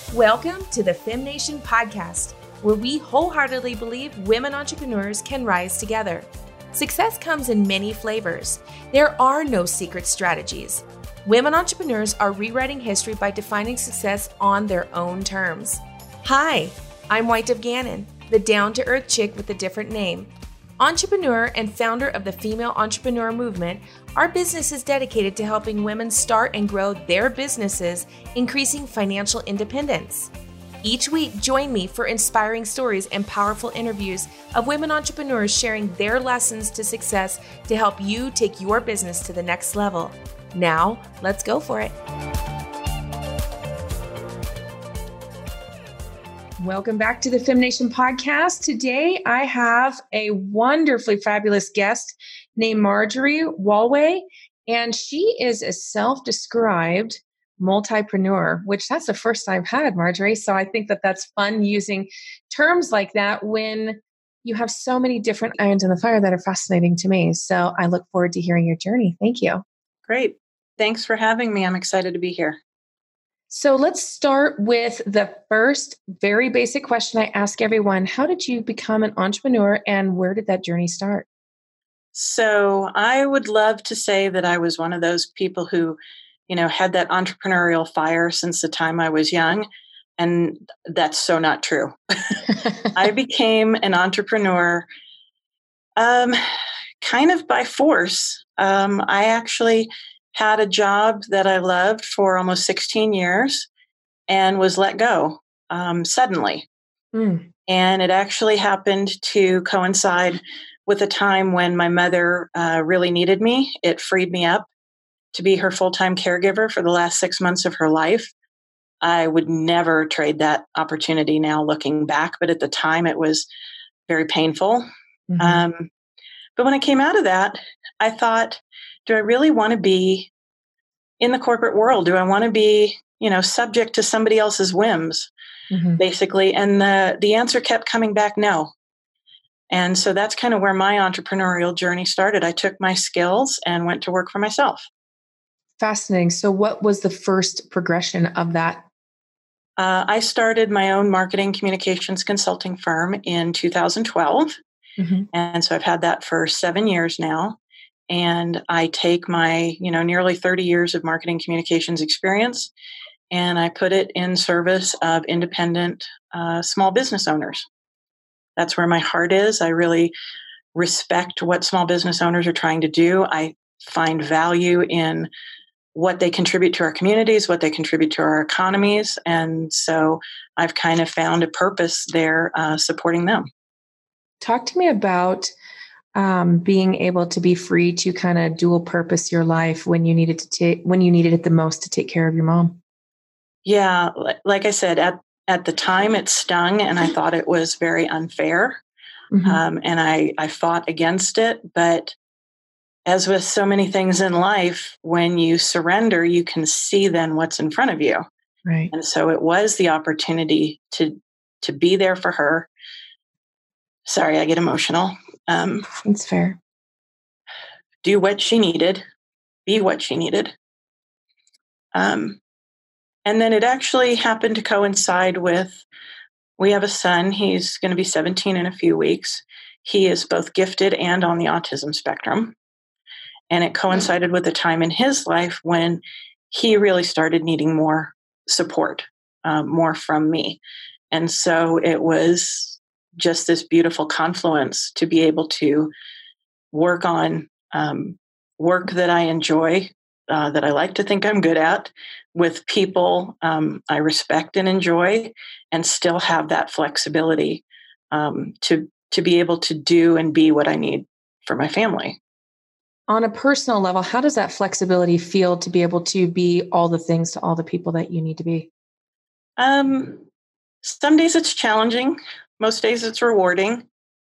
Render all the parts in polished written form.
Welcome to the FemNation podcast, where we wholeheartedly believe women entrepreneurs can rise together. Success comes in many flavors. There are no secret strategies. Women entrepreneurs are rewriting history by defining success on their own terms. Hi, I'm White Dove Gannon, the down-to-earth chick with a different name. Entrepreneur and founder of the Female Entrepreneur Movement, our business is dedicated to helping women start and grow their businesses, increasing financial independence. Each week, join me for inspiring stories and powerful interviews of women entrepreneurs sharing their lessons to success to help you take your business to the next level. Now, let's go for it. Welcome back to the FemNation podcast. Today, I have a wonderfully fabulous guest named Marjorie Walway, and she is a self-described multipreneur, which that's the first I've had, Marjorie. So I think that that's fun using terms like that when you have so many different irons in the fire that are fascinating to me. So I look forward to hearing your journey. Thank you. Great. Thanks for having me. I'm excited to be here. So let's start with the first very basic question I ask everyone. How did you become an entrepreneur and where did that journey start? So I would love to say that I was one of those people who, had that entrepreneurial fire since the time I was young. And that's so not true. I became an entrepreneur kind of by force. I actually had a job that I loved for almost 16 years and was let go suddenly. And it actually happened to coincide with a time when my mother really needed me. It freed me up to be her full-time caregiver for the last 6 months of her life. I would never trade that opportunity now looking back, but at the time it was very painful. But when I came out of that, I thought, do I really want to be in the corporate world? Do I want to be, subject to somebody else's whims, basically? And the answer kept coming back, no. And so that's kind of where my entrepreneurial journey started. I took my skills and went to work for myself. Fascinating. So what was the first progression of that? I started my own marketing communications consulting firm in 2012. And so I've had that for 7 years now. And I take my, nearly 30 years of marketing communications experience, and I put it in service of independent small business owners. That's where my heart is. I really respect what small business owners are trying to do. I find value in what they contribute to our communities, what they contribute to our economies. And so I've kind of found a purpose there supporting them. Talk to me about being able to be free to kind of dual purpose your life when you needed it the most to take care of your mom. Yeah, like I said, at the time it stung, and I thought it was very unfair, and I fought against it. But as with so many things in life, when you surrender, you can see then what's in front of you. Right. And so it was the opportunity to be there for her. Sorry, I get emotional. That's fair. Do what she needed, be what she needed. And then it actually happened to coincide with, we have a son, he's going to be 17 in a few weeks. He is both gifted and on the autism spectrum. And it coincided with a time in his life when he really started needing more support, more from me. And so it was just this beautiful confluence to be able to work on work that I enjoy, that I like to think I'm good at, with people I respect and enjoy, and still have that flexibility to be able to do and be what I need for my family. On a personal level, how does that flexibility feel to be able to be all the things to all the people that you need to be? Some days it's challenging. Most days it's rewarding.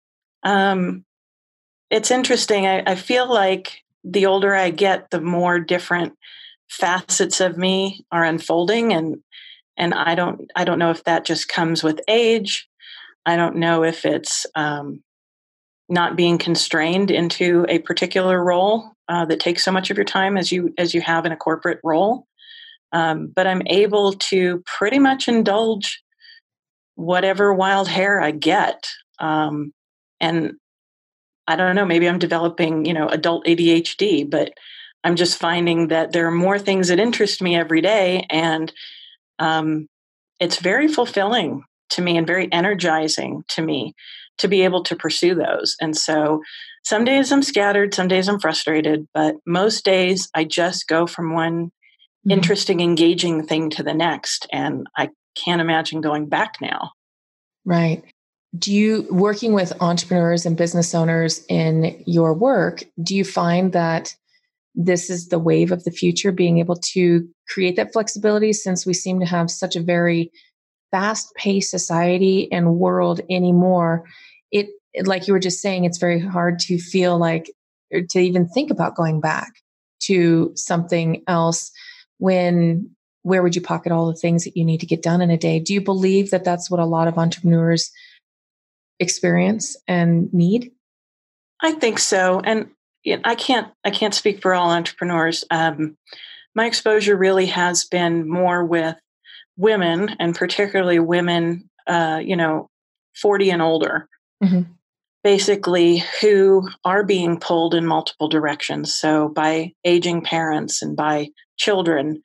It's interesting. I feel like the older I get, the more different facets of me are unfolding, and I don't know if that just comes with age. I don't know if it's not being constrained into a particular role that takes so much of your time as you have in a corporate role. But I'm able to pretty much indulge whatever wild hair I get. And I don't know, maybe I'm developing, adult ADHD, but I'm just finding that there are more things that interest me every day. And it's very fulfilling to me and very energizing to me to be able to pursue those. And so some days I'm scattered, some days I'm frustrated, but most days I just go from one interesting, engaging thing to the next. And I can't imagine going back now. Right. Working with entrepreneurs and business owners in your work, do you find that this is the wave of the future, being able to create that flexibility, since we seem to have such a very fast-paced society and world anymore? It, like you were just saying, it's very hard to feel like, or to even think about going back to something else where would you pocket all the things that you need to get done in a day? Do you believe that that's what a lot of entrepreneurs experience and need? I think so. And I can't speak for all entrepreneurs. My exposure really has been more with women, and particularly women, 40 and older, basically, who are being pulled in multiple directions. So by aging parents and by children,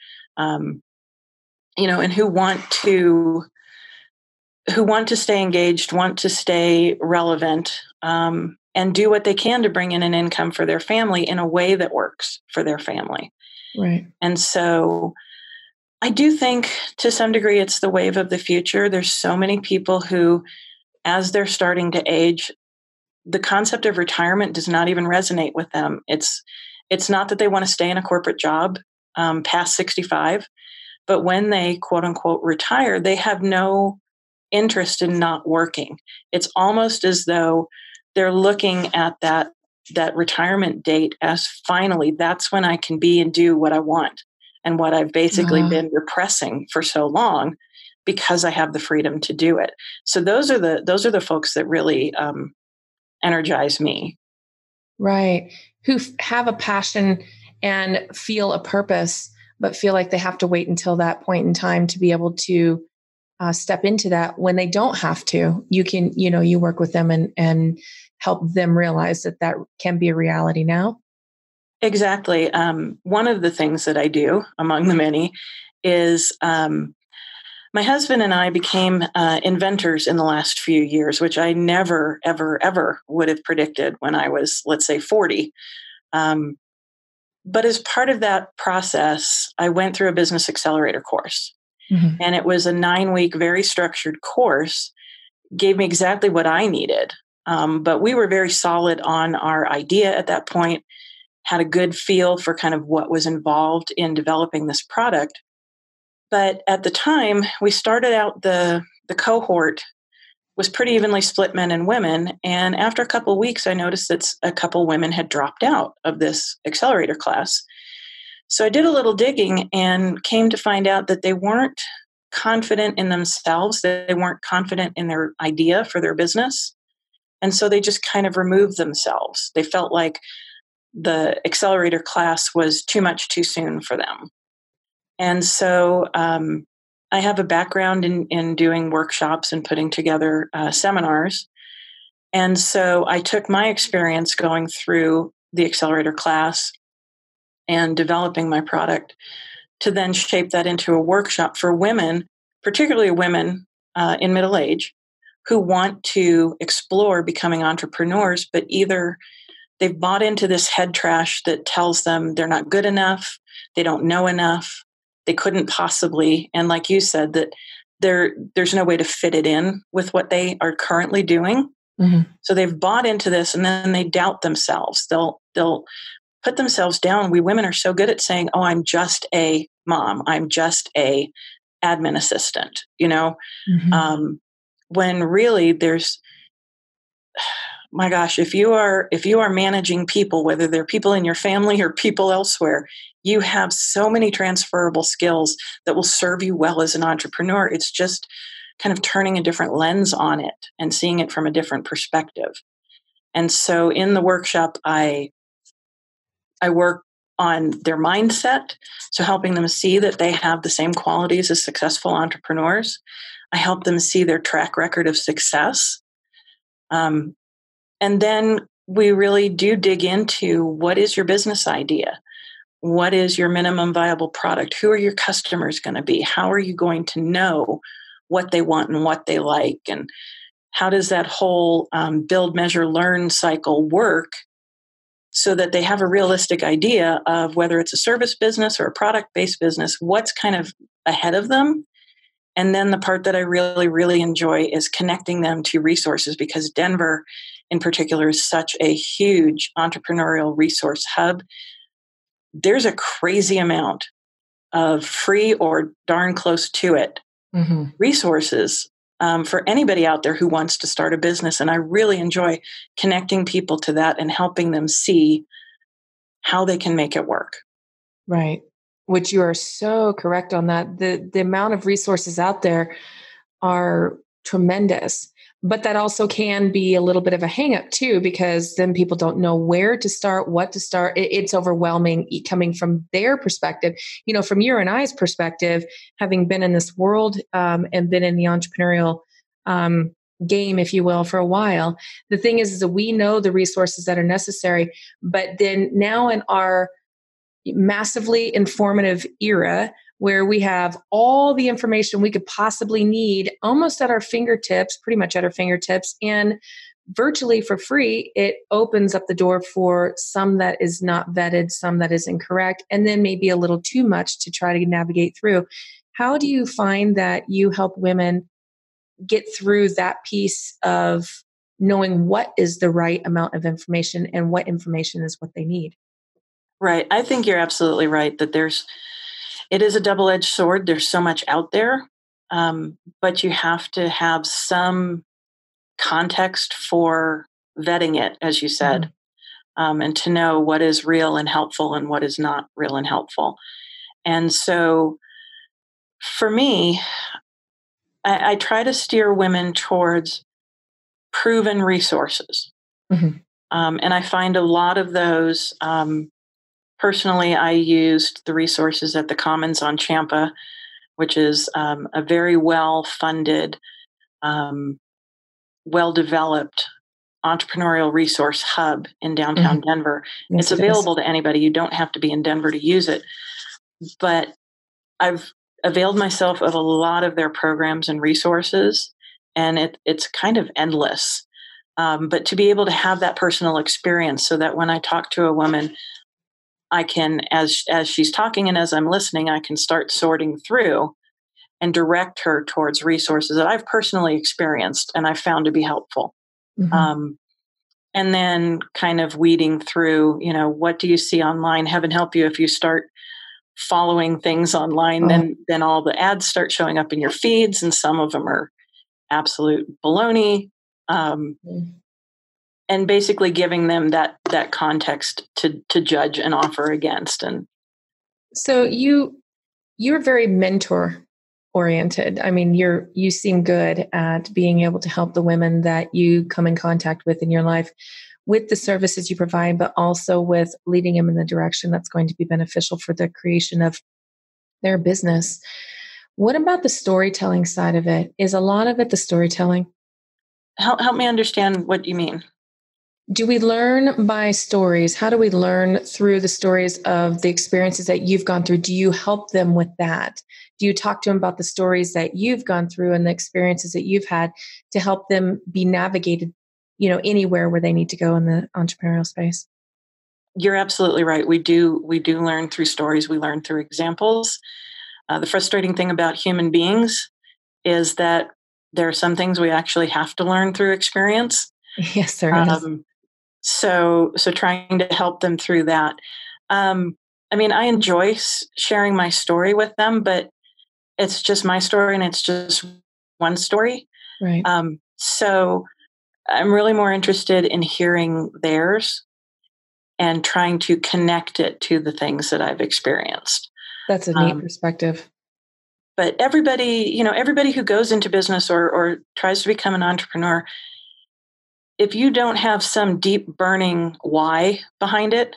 and who want to stay engaged, want to stay relevant, and do what they can to bring in an income for their family in a way that works for their family. Right. And so I do think to some degree it's the wave of the future. There's so many people who, as they're starting to age, the concept of retirement does not even resonate with them. It's not that they want to stay in a corporate job past 65, but when they quote unquote retire, they have no interest in not working. It's almost as though they're looking at that retirement date as finally, that's when I can be and do what I want and what I've basically been repressing for so long, because I have the freedom to do it. So those are the folks that really energize me. Right. Who have a passion and feel a purpose, but feel like they have to wait until that point in time to be able to step into that when they don't have to. You can, you work with them and help them realize that can be a reality now. Exactly. One of the things that I do, among the many, is my husband and I became inventors in the last few years, which I never, ever, ever would have predicted when I was, let's say, 40. But as part of that process, I went through a business accelerator course. And it was a 9-week, very structured course, gave me exactly what I needed. But we were very solid on our idea at that point, had a good feel for kind of what was involved in developing this product. But at the time, we started out, the cohort was pretty evenly split men and women. And after a couple of weeks, I noticed that a couple of women had dropped out of this accelerator class. So I did a little digging and came to find out that they weren't confident in themselves. They weren't confident in their idea for their business. And so they just kind of removed themselves. They felt like the accelerator class was too much too soon for them. And so I have a background in doing workshops and putting together seminars. And so I took my experience going through the accelerator class and developing my product to then shape that into a workshop for women, particularly women in middle age, who want to explore becoming entrepreneurs, but either they've bought into this head trash that tells them they're not good enough, they don't know enough, they couldn't possibly, and like you said, that there's no way to fit it in with what they are currently doing. So they've bought into this, and then they doubt themselves. They'll put themselves down. We women are so good at saying, "Oh, I'm just a mom. I'm just a admin assistant." When really there's, my gosh, if you are managing people, whether they're people in your family or people elsewhere, you have so many transferable skills that will serve you well as an entrepreneur. It's just kind of turning a different lens on it and seeing it from a different perspective. And so in the workshop, I work on their mindset. So helping them see that they have the same qualities as successful entrepreneurs. I help them see their track record of success. And then we really do dig into, what is your business idea? What is your minimum viable product? Who are your customers going to be? How are you going to know what they want and what they like? And how does that whole build, measure, learn cycle work, so that they have a realistic idea of whether it's a service business or a product-based business, what's kind of ahead of them. And then the part that I really, really enjoy is connecting them to resources, because Denver in particular is such a huge entrepreneurial resource hub. There's a crazy amount of free or darn close to it resources for anybody out there who wants to start a business. And I really enjoy connecting people to that and helping them see how they can make it work. Right. Which you are so correct on that. The amount of resources out there are tremendous, but that also can be a little bit of a hang up too, because then people don't know where to start, what to start. It's overwhelming coming from their perspective. You know, from your and I's perspective, having been in this world and been in the entrepreneurial game, if you will, for a while, the thing is that we know the resources that are necessary, but then now in our massively informative era where we have all the information we could possibly need almost at our fingertips, pretty much at our fingertips, and virtually for free, it opens up the door for some that is not vetted, some that is incorrect, and then maybe a little too much to try to navigate through. How do you find that you help women get through that piece of knowing what is the right amount of information and what information is what they need? Right. I think you're absolutely right that it is a double-edged sword. There's so much out there, but you have to have some context for vetting it, as you said, and to know what is real and helpful and what is not real and helpful. And so for me, I try to steer women towards proven resources. And I find a lot of those. Personally, I used the resources at the Commons on Champa, which is a very well-funded, well-developed entrepreneurial resource hub in downtown Denver. Yes, it's available to anybody. You don't have to be in Denver to use it. But I've availed myself of a lot of their programs and resources, and it's kind of endless. But to be able to have that personal experience so that when I talk to a woman, I can, as she's talking and as I'm listening, I can start sorting through and direct her towards resources that I've personally experienced and I've found to be helpful. And then kind of weeding through, what do you see online? Heaven help you if you start following things online, then all the ads start showing up in your feeds, and some of them are absolute baloney. And basically giving them that context to judge and offer against. And so you're very mentor oriented. I mean, you seem good at being able to help the women that you come in contact with in your life with the services you provide, but also with leading them in the direction that's going to be beneficial for the creation of their business. What about the storytelling side of it? Is a lot of it the storytelling? Help me understand what you mean. Do we learn by stories? How do we learn through the stories of the experiences that you've gone through? Do you help them with that? Do you talk to them about the stories that you've gone through and the experiences that you've had to help them be navigated, anywhere where they need to go in the entrepreneurial space? You're absolutely right. We do learn through stories. We learn through examples. The frustrating thing about human beings is that there are some things we actually have to learn through experience. Yes, there is. So trying to help them through that. I enjoy sharing my story with them, but it's just my story and it's just one story. Right. So I'm really more interested in hearing theirs and trying to connect it to the things that I've experienced. That's a neat perspective. But everybody who goes into business or tries to become an entrepreneur, if you don't have some deep burning why behind it,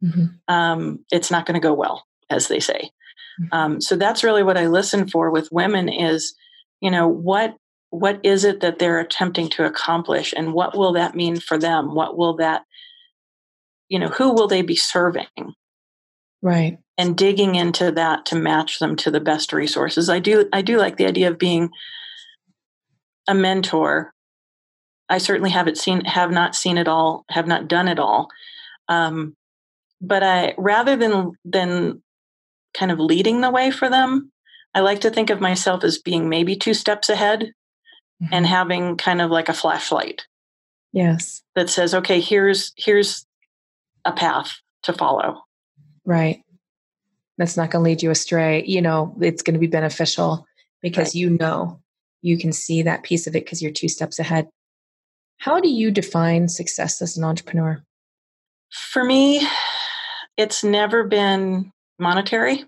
it's not going to go well, as they say. So that's really what I listen for with women is, what is it that they're attempting to accomplish, and what will that mean for them? What will that, who will they be serving? Right. And digging into that to match them to the best resources. I do like the idea of being a mentor. I certainly have not seen it all, have not done it all. But I, rather than kind of leading the way for them, I like to think of myself as being maybe 2 steps ahead and having kind of like a flashlight. Yes. That says, okay, here's a path to follow. Right. That's not going to lead you astray. It's going to be beneficial because right. You can see that piece of it because you're 2 steps ahead. How do you define success as an entrepreneur? For me, it's never been monetary.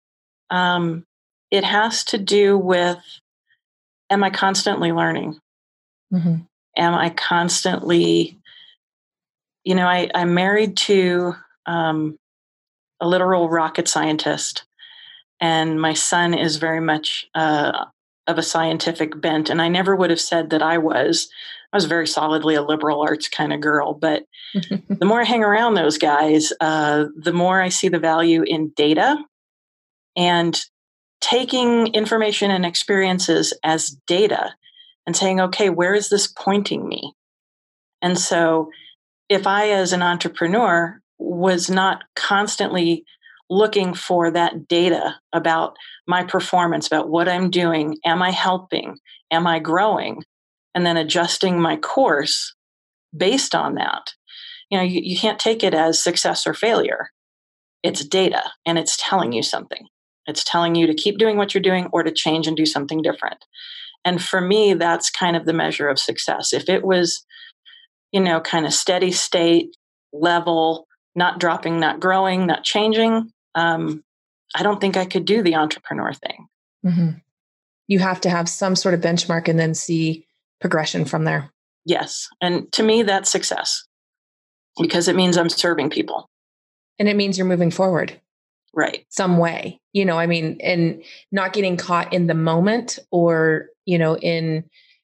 It has to do with, am I constantly learning? Am I constantly, I'm married to a literal rocket scientist, and my son is very much of a scientific bent. And I never would have said that I was very solidly a liberal arts kind of girl. But the more I hang around those guys, the more I see the value in data and taking information and experiences as data and saying, okay, where is this pointing me? And so if I, as an entrepreneur, was not constantly looking for that data about my performance, about what I'm doing, am I helping, am I growing, and then adjusting my course based on that, you can't take it as success or failure. It's data, and it's telling you something. It's telling you to keep doing what you're doing or to change and do something different. And for me, that's kind of the measure of success. If it was, kind of steady state level, not dropping, not growing, not changing, I don't think I could do the entrepreneur thing. You have to have some sort of benchmark and then see progression from there. Yes. And to me, that's success because it means I'm serving people. And it means you're moving forward. Right. Some way, and not getting caught in the moment or, in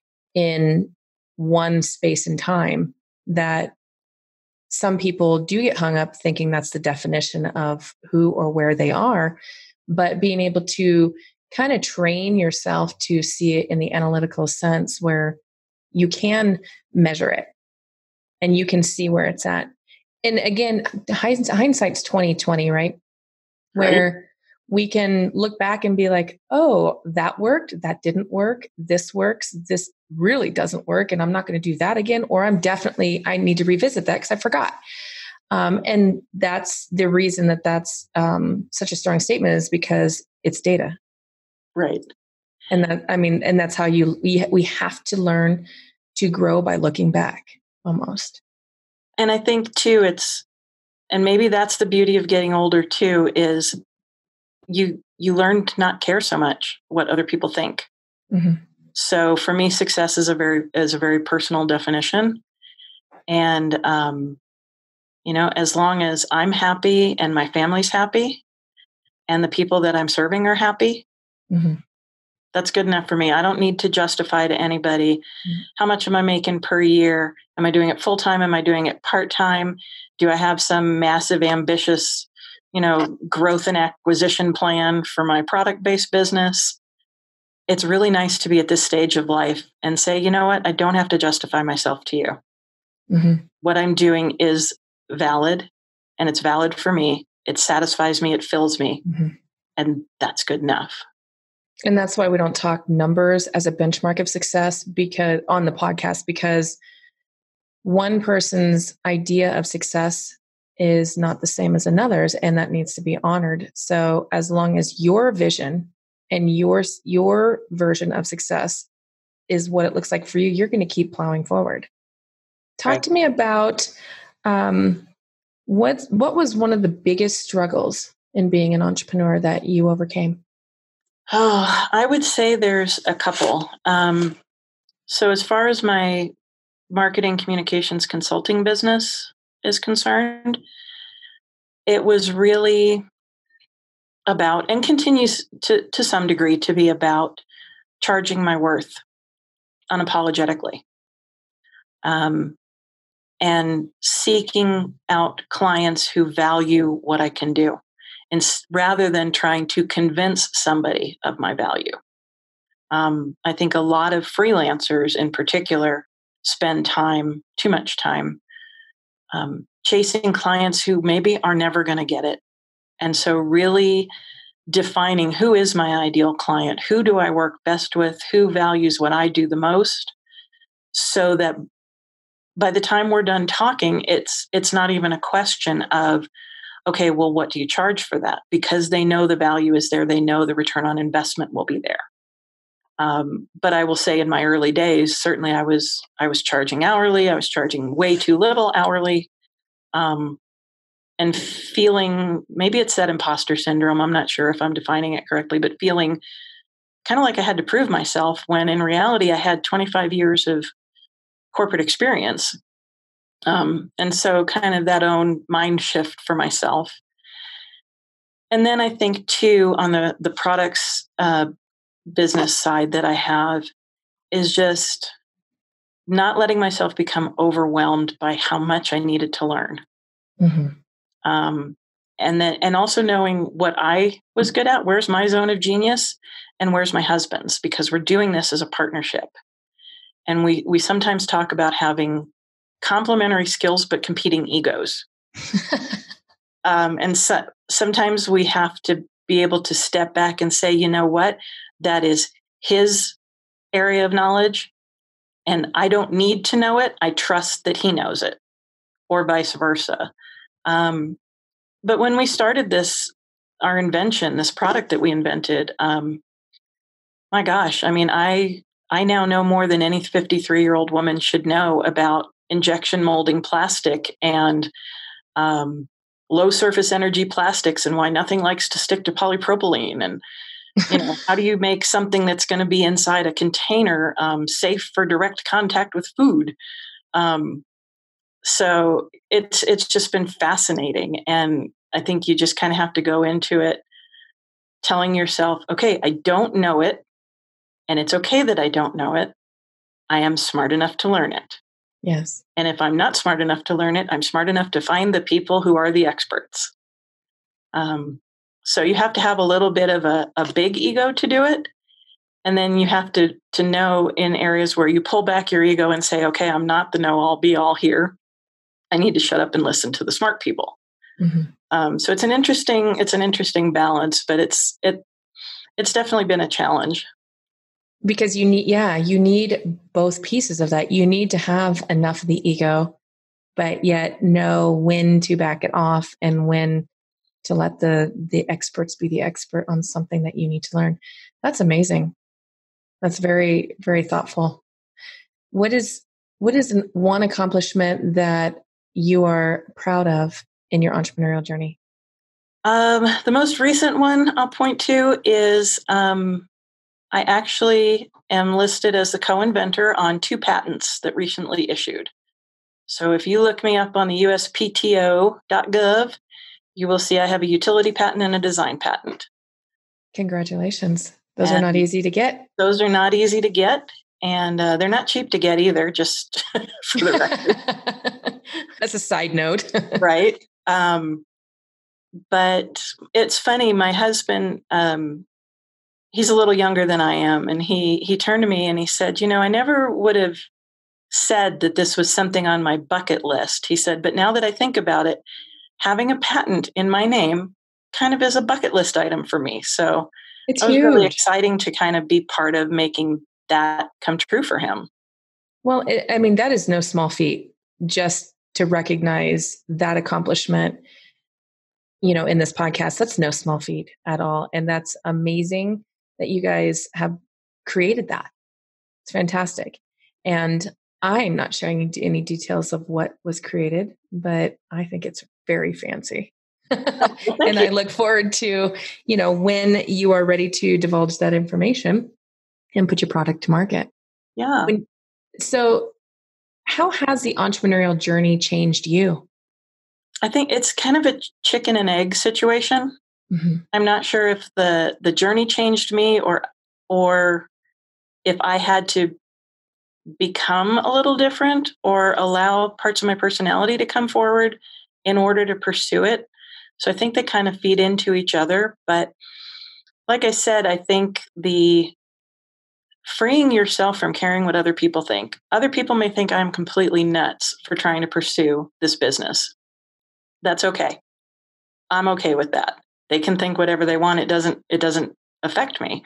one space and time that some people do get hung up thinking that's the definition of who or where they are, but being able to kind of train yourself to see it in the analytical sense where you can measure it and you can see where it's at. And again, hindsight's 20/20, right? Where we can look back and be like, oh, that worked. That didn't work. This works. This really doesn't work. And I'm not going to do that again. Or I need to revisit that because I forgot. And that's the reason that's such a strong statement is because it's data. Right. And that's how we have to learn to grow by looking back almost. And I think too, and maybe that's the beauty of getting older too, is you learn to not care so much what other people think. So for me, success is a very personal definition. And, as long as I'm happy and my family's happy and the people that I'm serving are happy, that's good enough for me. I don't need to justify to anybody, how much am I making per year? Am I doing it full time? Am I doing it part time? Do I have some massive, ambitious, growth and acquisition plan for my product-based business? It's really nice to be at this stage of life and say, you know what? I don't have to justify myself to you. What I'm doing is valid, and it's valid for me. It satisfies me. It fills me. And that's good enough. And that's why we don't talk numbers as a benchmark of success on the podcast, because one person's idea of success is not the same as another's, and that needs to be honored. So as long as your vision and your version of success is what it looks like for you, you're going to keep plowing forward. Talk to me about what was one of the biggest struggles in being an entrepreneur that you overcame? Oh, I would say there's a couple. So as far as my marketing communications consulting business is concerned, it was really about, and continues to some degree to be about, charging my worth unapologetically, and seeking out clients who value what I can do, and rather than trying to convince somebody of my value. I think a lot of freelancers in particular spend too much time, chasing clients who maybe are never going to get it. And so really defining who is my ideal client, who do I work best with, who values what I do the most, so that by the time we're done talking, it's not even a question of, okay, well, what do you charge for that? Because they know the value is there. They know the return on investment will be there. But I will say in my early days, certainly I was charging hourly. I was charging way too little hourly, and feeling, maybe it's that imposter syndrome. I'm not sure if I'm defining it correctly, but feeling kind of like I had to prove myself when in reality I had 25 years of corporate experience. And so kind of that own mind shift for myself. And then I think too, on the products business side that I have, is just not letting myself become overwhelmed by how much I needed to learn. Mm-hmm. And also knowing what I was good at, where's my zone of genius and where's my husband's, because we're doing this as a partnership. And we sometimes talk about having complementary skills, but competing egos. And so sometimes we have to be able to step back and say, you know what, that is his area of knowledge, and I don't need to know it. I trust that he knows it, or vice versa. But when we started our invention, this product that we invented, my gosh, I mean, I now know more than any 53-year-old woman should know about injection molding plastic and low surface energy plastics, and why nothing likes to stick to polypropylene. And how do you make something that's going to be inside a container safe for direct contact with food? So it's just been fascinating. And I think you just kind of have to go into it telling yourself, okay, I don't know it, and it's okay that I don't know it. I am smart enough to learn it. Yes. And if I'm not smart enough to learn it, I'm smart enough to find the people who are the experts. So you have to have a little bit of a big ego to do it. And then you have to know in areas where you pull back your ego and say, okay, I'm not the know-all, be-all here. I need to shut up and listen to the smart people. Mm-hmm. So it's an interesting balance, but it's definitely been a challenge. Because you need both pieces of that. You need to have enough of the ego, but yet know when to back it off and when to let the experts be the expert on something that you need to learn. That's amazing. That's very, very thoughtful. What is one accomplishment that you are proud of in your entrepreneurial journey? The most recent one I'll point to is I actually am listed as the co-inventor on 2 patents that recently issued. So if you look me up on the uspto.gov, you will see I have a utility patent and a design patent. Congratulations. Those are not easy to get. Those are not easy to get. And they're not cheap to get either, just for the record. That's a side note. Right. But it's funny, my husband, he's a little younger than I am. And he turned to me and he said, I never would have said that this was something on my bucket list. He said, but now that I think about it, having a patent in my name kind of is a bucket list item for me. So it's it was huge. Really exciting to kind of be part of making that come true for him. Well, that is no small feat, just to recognize that accomplishment, in this podcast. That's no small feat at all. And that's amazing that you guys have created that. It's fantastic. And I'm not sharing any details of what was created, but I think it's very fancy. And I look forward to, when you are ready to divulge that information and put your product to market. Yeah. So how has the entrepreneurial journey changed you? I think it's kind of a chicken and egg situation. Mm-hmm. I'm not sure if the journey changed me or if I had to become a little different or allow parts of my personality to come forward in order to pursue it. So I think they kind of feed into each other. But like I said, I think the freeing yourself from caring what other people think. Other people may think I'm completely nuts for trying to pursue this business. That's okay. I'm okay with that. They can think whatever they want. It doesn't affect me.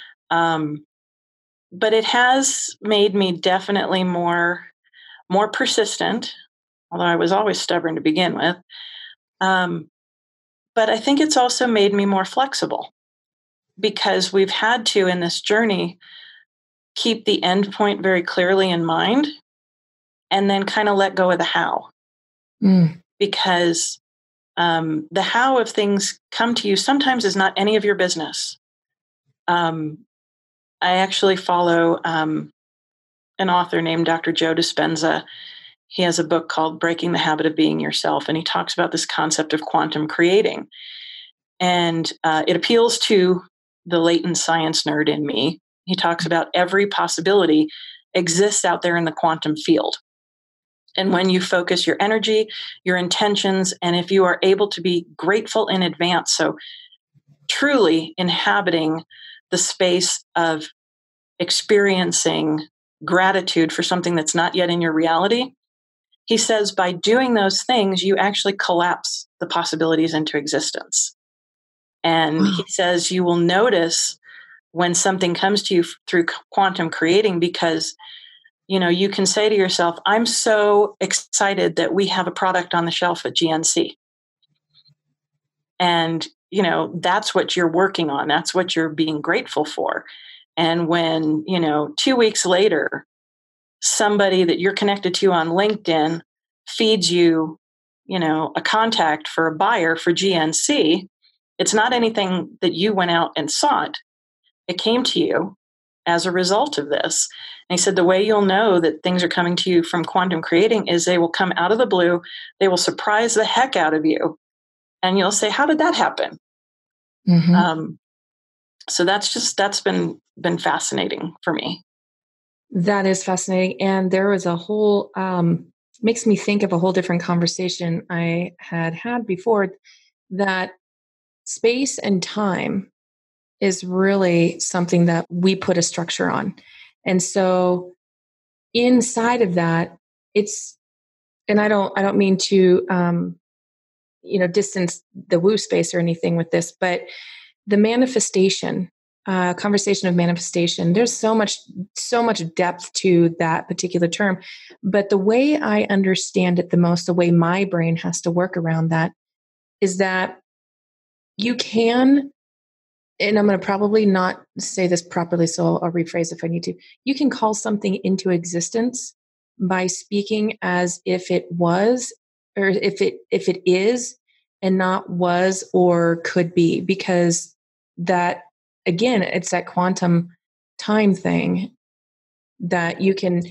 But it has made me definitely more persistent, although I was always stubborn to begin with. But I think it's also made me more flexible because we've had to, in this journey, keep the end point very clearly in mind and then kind of let go of the how. Because the how of things come to you sometimes is not any of your business. I actually follow an author named Dr. Joe Dispenza. He has a book called Breaking the Habit of Being Yourself, and he talks about this concept of quantum creating. And it appeals to the latent science nerd in me. He talks about every possibility exists out there in the quantum field. And when you focus your energy, your intentions, and if you are able to be grateful in advance, so truly inhabiting the space of experiencing gratitude for something that's not yet in your reality, he says by doing those things, you actually collapse the possibilities into existence. And he says you will notice when something comes to you through quantum creating because you can say to yourself, I'm so excited that we have a product on the shelf at GNC. And, that's what you're working on. That's what you're being grateful for. And when, 2 weeks later, somebody that you're connected to on LinkedIn feeds you, a contact for a buyer for GNC, it's not anything that you went out and sought. It came to you as a result of this. And he said, the way you'll know that things are coming to you from quantum creating is they will come out of the blue. They will surprise the heck out of you. And you'll say, how did that happen? Mm-hmm. So that's been fascinating for me. That is fascinating. And there was a whole, makes me think of a whole different conversation I had before, that space and time is really something that we put a structure on. And so inside of that, and I don't mean to, distance the woo space or anything with this, but the manifestation, conversation of manifestation, there's so much depth to that particular term. But the way I understand it the most, the way my brain has to work around that is that you can, and I'm going to probably not say this properly, so I'll rephrase if I need to. You can call something into existence by speaking as if it was, or if it is, and not was or could be, because that, again, it's that quantum time thing that you can,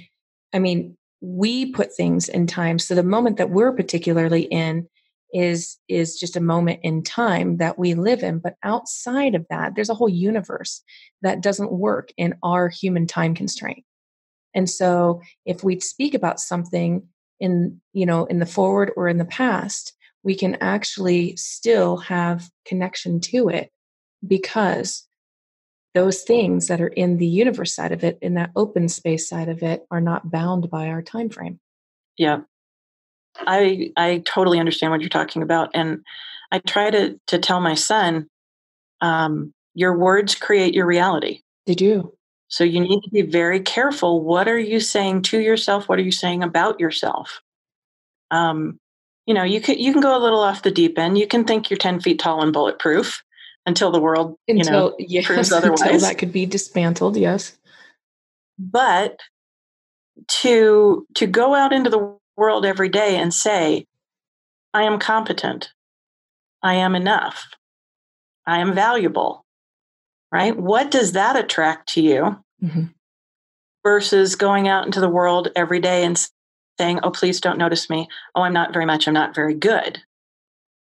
we put things in time. So the moment that we're particularly in is just a moment in time that we live in. But outside of that, there's a whole universe that doesn't work in our human time constraint. And so if we speak about something in the forward or in the past, we can actually still have connection to it, because those things that are in the universe side of it, in that open space side of it, are not bound by our time frame. Yeah. I totally understand what you're talking about. And I try to tell my son, your words create your reality. They do. So you need to be very careful. What are you saying to yourself? What are you saying about yourself? You can go a little off the deep end. You can think you're 10 feet tall and bulletproof until the world, proves otherwise. Until that could be dismantled. Yes. But to go out into the world every day and say, I am competent, I am enough, I am valuable, right? What does that attract to you? Mm-hmm. Versus going out into the world every day and saying, oh, please don't notice me. Oh, I'm not very much. I'm not very good.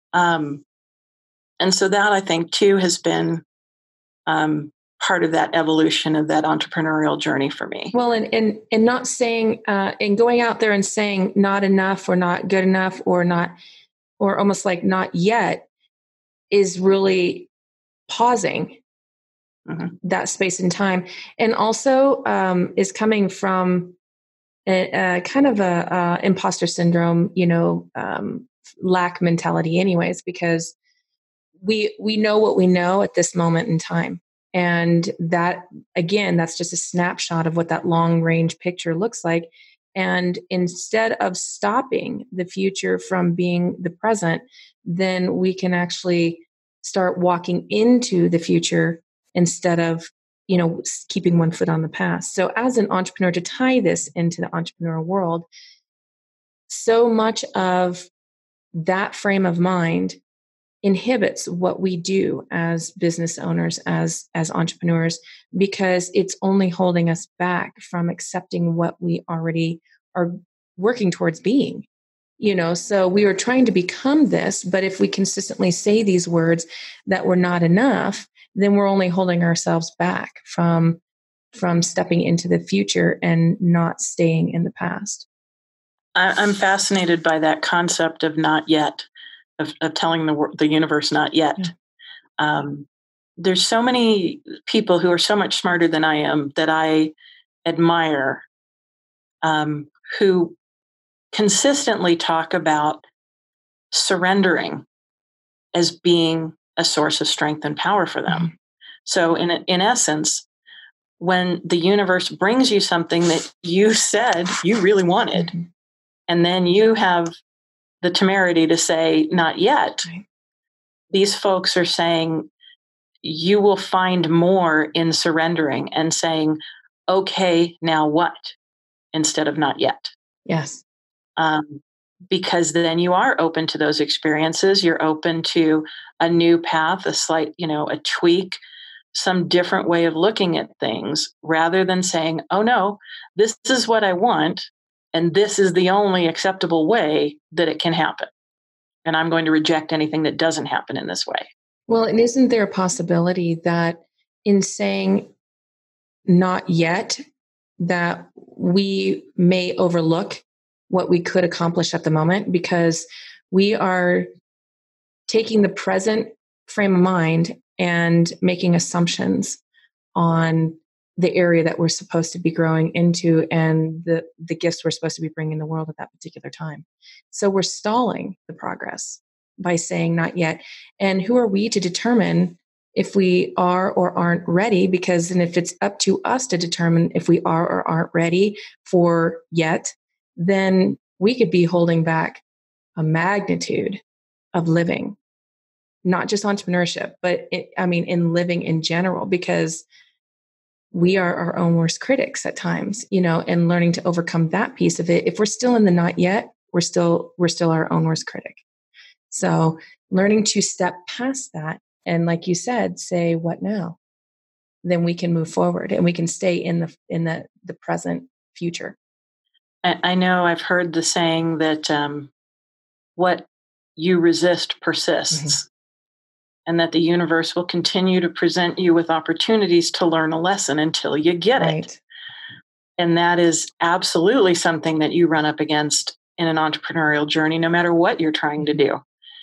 And so that, I think, too, has been part of that evolution of that entrepreneurial journey for me. Well, and not saying, and going out there and saying not enough or not good enough or not, or almost like not yet, is really pausing that space and time. And also is coming from a kind of a imposter syndrome, lack mentality anyways, because we know what we know at this moment in time. And that, again, that's just a snapshot of what that long range picture looks like. And instead of stopping the future from being the present, then we can actually start walking into the future instead of, keeping one foot on the past. So as an entrepreneur, to tie this into the entrepreneurial world, so much of that frame of mind inhibits what we do as business owners, as entrepreneurs, because it's only holding us back from accepting what we already are working towards being. So we are trying to become this, but if we consistently say these words that we're not enough, then we're only holding ourselves back from stepping into the future and not staying in the past. I'm fascinated by that concept of not yet, of telling the universe not yet. Yeah. There's so many people who are so much smarter than I am that I admire, who consistently talk about surrendering as being a source of strength and power for them. Mm-hmm. So in essence, when the universe brings you something that you said you really wanted, mm-hmm. and then you have the temerity to say, not yet, right. These folks are saying you will find more in surrendering and saying, okay, now what? Instead of not yet. Yes. Because then you are open to those experiences. You're open to a new path, a slight, a tweak, some different way of looking at things, rather than saying, oh no, this is what I want, and this is the only acceptable way that it can happen. And I'm going to reject anything that doesn't happen in this way. Well, and isn't there a possibility that in saying not yet, that we may overlook what we could accomplish at the moment, because we are taking the present frame of mind and making assumptions on the area that we're supposed to be growing into and the gifts we're supposed to be bringing the world at that particular time. So we're stalling the progress by saying not yet. And who are we to determine if we are or aren't ready? Because then if it's up to us to determine if we are or aren't ready for yet, then we could be holding back a magnitude of living, not just entrepreneurship, but in living in general, because we are our own worst critics at times, and learning to overcome that piece of it. If we're still in the not yet, we're still our own worst critic. So learning to step past that, and like you said, say, what now? Then we can move forward and we can stay in the present future. I know I've heard the saying that what you resist persists. Mm-hmm. And that the universe will continue to present you with opportunities to learn a lesson until you get it. And that is absolutely something that you run up against in an entrepreneurial journey, no matter what you're trying to do.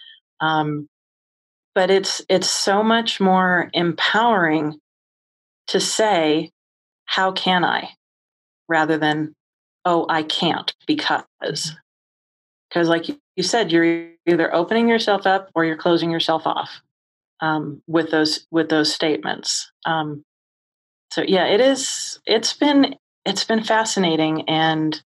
But it's so much more empowering to say, how can I? Rather than, oh, I can't because like you said, you're either opening yourself up or you're closing yourself off. With those statements. So yeah, it's been fascinating. And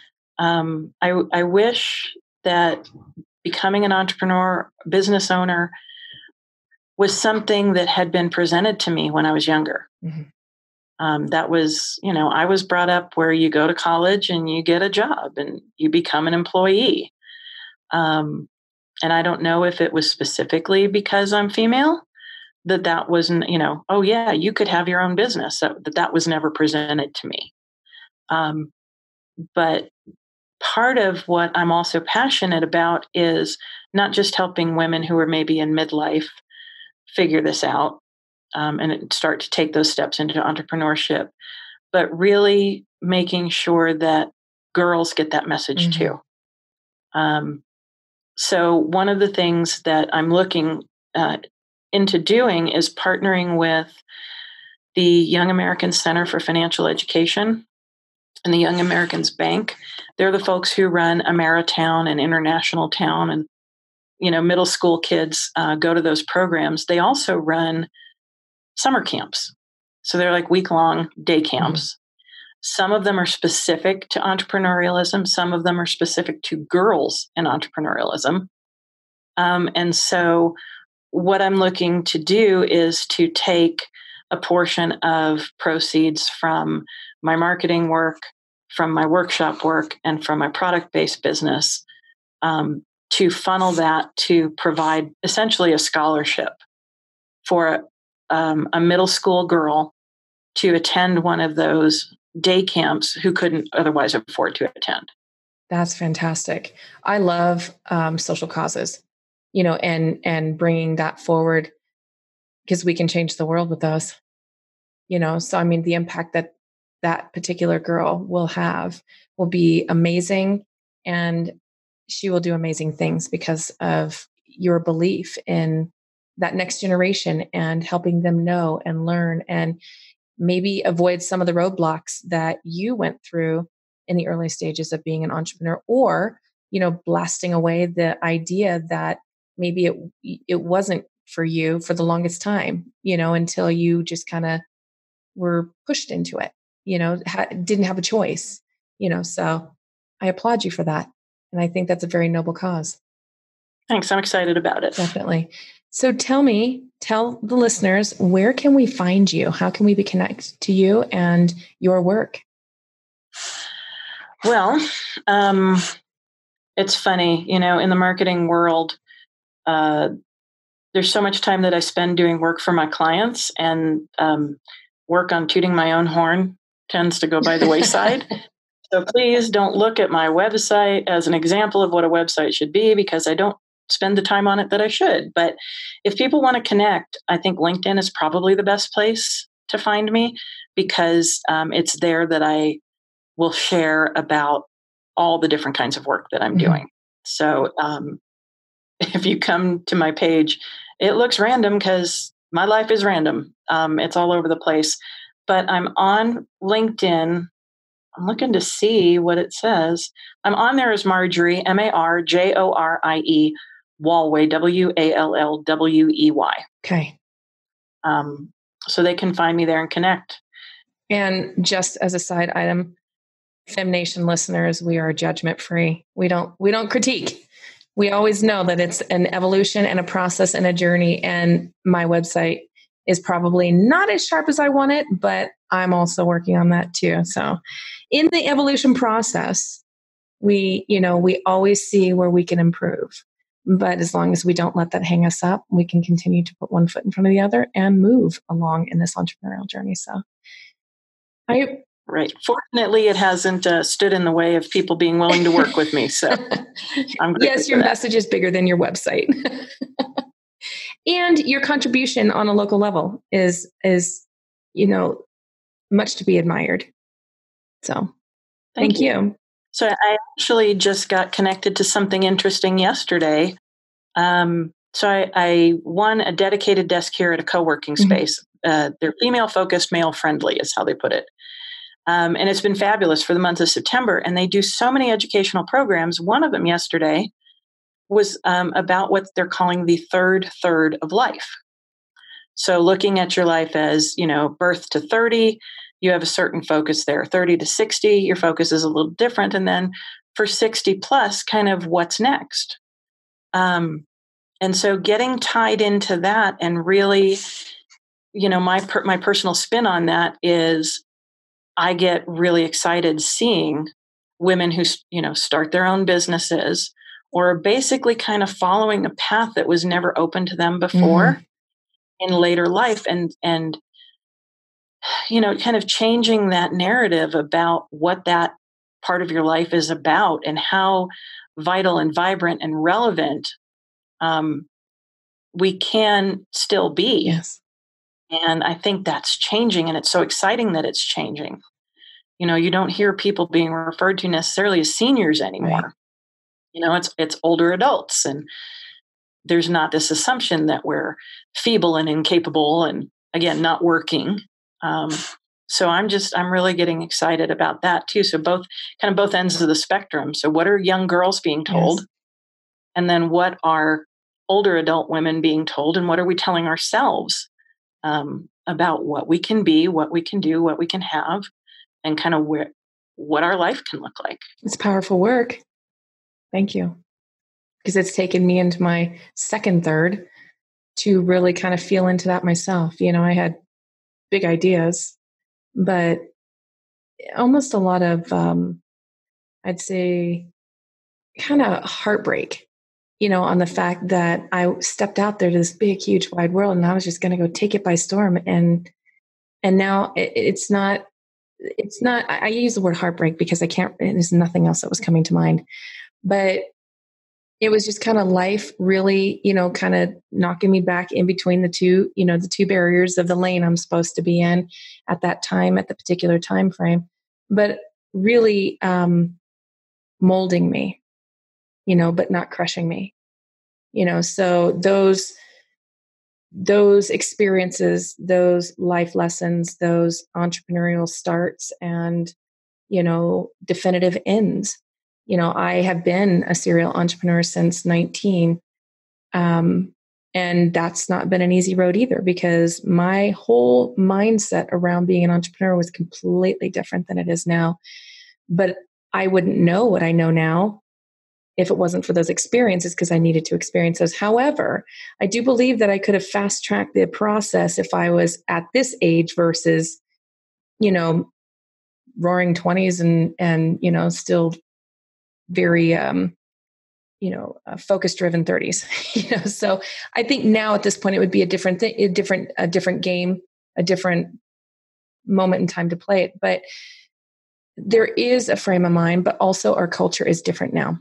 I wish that becoming an entrepreneur, business owner was something that had been presented to me when I was younger. Mm-hmm. That was, I was brought up where you go to college and you get a job and you become an employee. And I don't know if it was specifically because I'm female that wasn't, oh yeah, you could have your own business. So that was never presented to me. But part of what I'm also passionate about is not just helping women who are maybe in midlife figure this out and start to take those steps into entrepreneurship, but really making sure that girls get that message too. So one of the things that I'm looking into doing is partnering with the Young Americans Center for Financial Education and the Young Americans Bank. They're the folks who run Ameritown and International Town, and middle school kids go to those programs. They also run summer camps. So they're like week-long day camps. Some of them are specific to entrepreneurialism. Some of them are specific to girls in entrepreneurialism. And so what I'm looking to do is to take a portion of proceeds from my marketing work, from my workshop work, and from my product-based business to funnel that to provide essentially a scholarship for a middle school girl to attend one of those day camps who couldn't otherwise afford to attend. That's fantastic. I love social causes, and bringing that forward, because we can change the world with those, So, I mean, the impact that particular girl will have will be amazing, and she will do amazing things because of your belief in that next generation and helping them know and learn and maybe avoid some of the roadblocks that you went through in the early stages of being an entrepreneur, or, blasting away the idea that maybe it wasn't for you for the longest time, until you just kind of were pushed into it, didn't have a choice, so I applaud you for that. And I think that's a very noble cause. Thanks. I'm excited about it. Definitely. So tell the listeners, where can we find you? How can we be connected to you and your work? Well, it's funny, in the marketing world, there's so much time that I spend doing work for my clients, and work on tooting my own horn tends to go by the wayside. So please don't look at my website as an example of what a website should be, because I don't spend the time on it that I should. But if people want to connect, I think LinkedIn is probably the best place to find me, because it's there that I will share about all the different kinds of work that I'm doing. So if you come to my page, it looks random because my life is random. It's all over the place. But I'm on LinkedIn. I'm looking to see what it says. I'm on there as Marjorie, Marjorie Wallway, Wallwey. Okay. So they can find me there and connect. And just as a side item, FemNation listeners, we are judgment free. We don't critique. We always know that it's an evolution and a process and a journey. And my website is probably not as sharp as I want it, but I'm also working on that too. So in the evolution process, we always see where we can improve. But as long as we don't let that hang us up, we can continue to put one foot in front of the other and move along in this entrepreneurial journey. So Right. Fortunately, it hasn't stood in the way of people being willing to work with me. So I'm yes, your message is bigger than your website. And your contribution on a local level is much to be admired. So thank you. So I actually just got connected to something interesting yesterday. So I won a dedicated desk here at a co-working space. They're female-focused, male-friendly is how they put it. And it's been fabulous for the month of September. And they do so many educational programs. One of them yesterday was about what they're calling the third of life. So looking at your life as, birth to 30, you have a certain focus there. 30 to 60, your focus is a little different. And then for 60 plus, kind of what's next. And so getting tied into that, and really, my personal spin on that is I get really excited seeing women who, start their own businesses, or basically kind of following a path that was never open to them before in later life, and kind of changing that narrative about what that part of your life is about and how vital and vibrant and relevant we can still be. Yes. And I think that's changing, and it's so exciting that it's changing. You don't hear people being referred to necessarily as seniors anymore. Right. It's older adults, and there's not this assumption that we're feeble and incapable and, again, not working. So I'm really getting excited about that too. So both ends of the spectrum. So what are young girls being told? Yes. And then what are older adult women being told? And what are we telling ourselves about what we can be, what we can do, what we can have, and kind of what our life can look like? It's powerful work. Thank you. Because it's taken me into my second third to really kind of feel into that myself. I had big ideas, but almost a lot of, I'd say, kind of heartbreak, on the fact that I stepped out there to this big, huge, wide world, and I was just going to go take it by storm. And now it's not, I use the word heartbreak because there's nothing else that was coming to mind, but it was just kind of life really, kind of knocking me back in between the two barriers of the lane I'm supposed to be in at that time, at the particular time frame, but really molding me, but not crushing me, so those experiences, those life lessons, those entrepreneurial starts and, definitive ends. I have been a serial entrepreneur since 19. And that's not been an easy road either, because my whole mindset around being an entrepreneur was completely different than it is now. But I wouldn't know what I know now if it wasn't for those experiences, because I needed to experience those. However, I do believe that I could have fast-tracked the process if I was at this age versus, roaring 20s and still very, focus-driven 30s. So I think now at this point it would be a different thing, a different game, a different moment in time to play it. But there is a frame of mind, but also our culture is different now.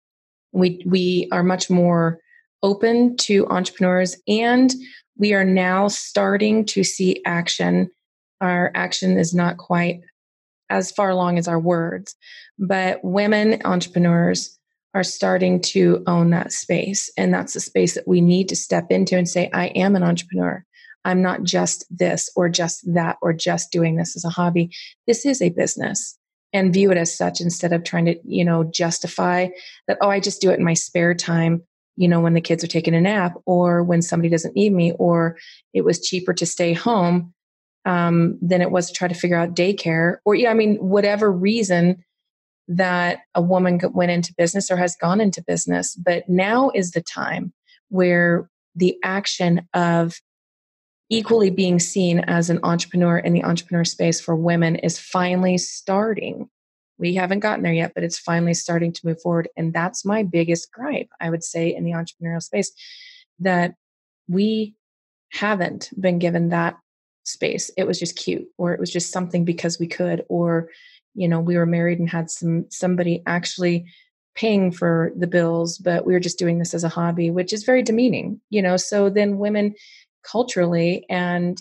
We are much more open to entrepreneurs, and we are now starting to see action. Our action is not quite as far along as our words, but women entrepreneurs are starting to own that space. And that's the space that we need to step into and say, I am an entrepreneur. I'm not just this or just that or just doing this as a hobby. This is a business, and view it as such instead of trying to, justify that, I just do it in my spare time, when the kids are taking a nap or when somebody doesn't need me, or it was cheaper to stay home than it was to try to figure out daycare, or, whatever reason that a woman went into business or has gone into business. But now is the time where the action of equally being seen as an entrepreneur in the entrepreneur space for women is finally starting. We haven't gotten there yet, but it's finally starting to move forward. And that's my biggest gripe, I would say, in the entrepreneurial space, that we haven't been given that space. It was just cute, or it was just something because we could, or, we were married and had somebody actually paying for the bills, but we were just doing this as a hobby, which is very demeaning, so then women culturally and,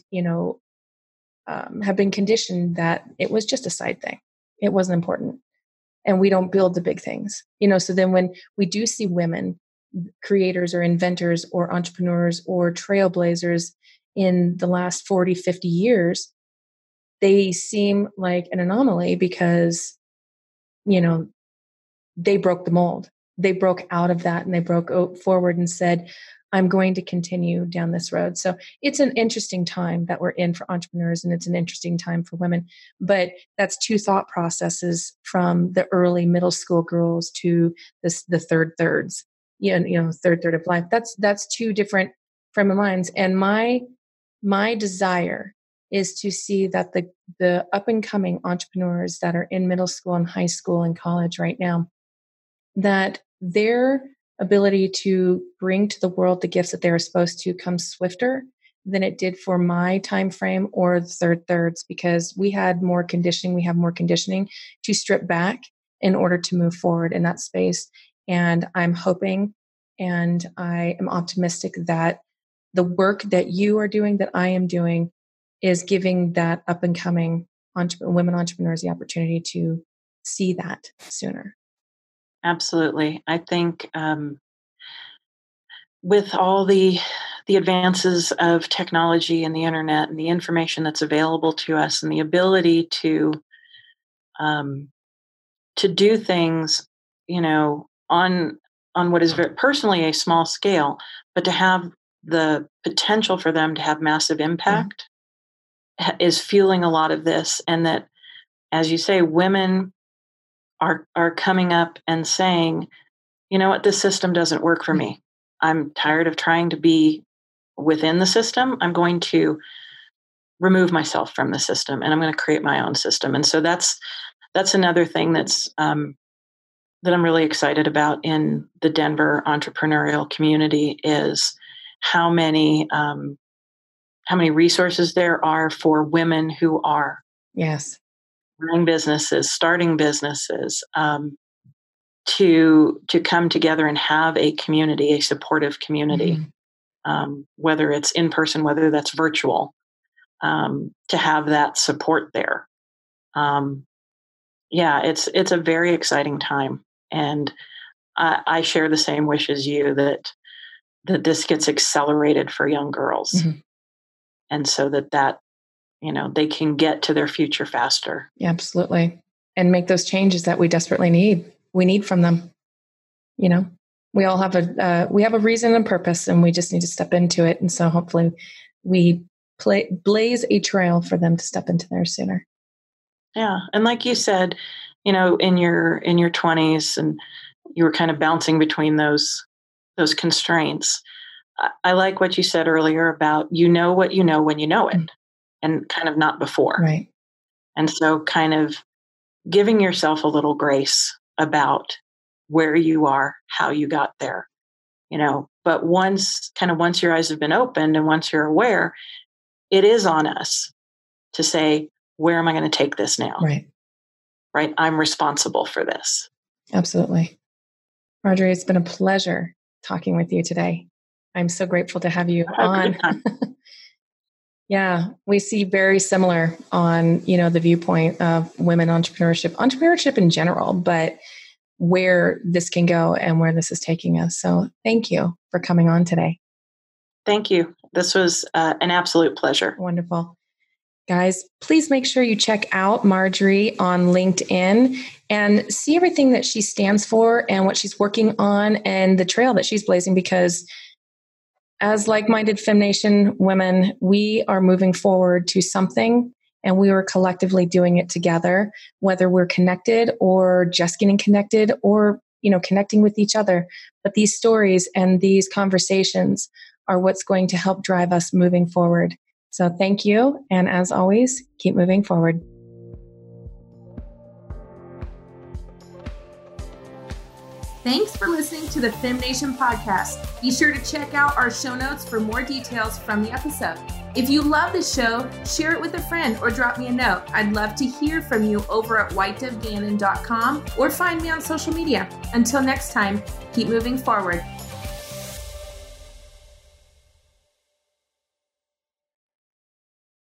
have been conditioned that it was just a side thing. It wasn't important. And we don't build the big things, so then when we do see women creators or inventors or entrepreneurs or trailblazers in the last 40, 50 years, they seem like an anomaly because, they broke the mold. They broke out of that and they broke forward and said, I'm going to continue down this road. So it's an interesting time that we're in for entrepreneurs, and it's an interesting time for women. But that's two thought processes from the early middle school girls to the third thirds, third of life. That's two different frame of minds. And my desire is to see that the up and coming entrepreneurs that are in middle school and high school and college right now, that their ability to bring to the world the gifts that they were supposed to come swifter than it did for my time frame or the third thirds, because we have more conditioning to strip back in order to move forward in that space. And I'm hoping and I am optimistic that the work that you are doing, that I am doing, is giving that up and coming women entrepreneurs the opportunity to see that sooner. Absolutely. I think with all the advances of technology and the internet and the information that's available to us and the ability to do things, on what is very personally a small scale, but to have the potential for them to have massive impact is fueling a lot of this. And that, as you say, women are coming up and saying, you know what, this system doesn't work for me. I'm tired of trying to be within the system. I'm going to remove myself from the system and I'm going to create my own system. And so that's another thing that's that I'm really excited about in the Denver entrepreneurial community is how many resources there are for women who are running businesses, starting businesses, to come together and have a community, a supportive community, whether it's in person, whether that's virtual, to have that support there. It's a very exciting time. And I share the same wish as you that this gets accelerated for young girls. And so that they can get to their future faster. Yeah, absolutely. And make those changes that we desperately need. We need from them. We all have we have a reason and purpose, and we just need to step into it. And so hopefully we blaze a trail for them to step into there sooner. Yeah. And like you said, in your 20s and you were kind of bouncing between those constraints. I like what you said earlier about, what you know when you know it, and kind of not before. Right. And so kind of giving yourself a little grace about where you are, how you got there, but once your eyes have been opened and once you're aware, it is on us to say, where am I going to take this now? Right. I'm responsible for this. Absolutely. Marjorie, it's been a pleasure talking with you today. I'm so grateful to have you on. Yeah, we see very similar on, the viewpoint of women entrepreneurship in general, but where this can go and where this is taking us. So thank you for coming on today. Thank you. This was an absolute pleasure. Wonderful. Guys, please make sure you check out Marjorie on LinkedIn and see everything that she stands for and what she's working on and the trail that she's blazing, because as like-minded FemNation women, we are moving forward to something, and we are collectively doing it together, whether we're connected or just getting connected or, connecting with each other. But these stories and these conversations are what's going to help drive us moving forward. So thank you. And as always, keep moving forward. Thanks for listening to the FemNation podcast. Be sure to check out our show notes for more details from the episode. If you love the show, share it with a friend or drop me a note. I'd love to hear from you over at whitedoveghannon.com or find me on social media. Until next time, keep moving forward.